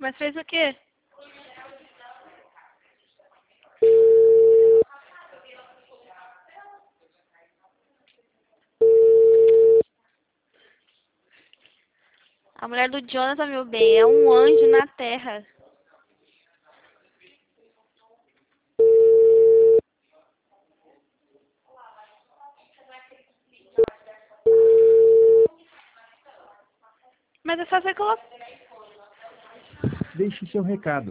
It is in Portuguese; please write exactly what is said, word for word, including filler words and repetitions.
Mas fez o quê? A mulher do Jonathan, meu bem, é um anjo na terra. Mas é só você colocar. Deixe seu recado.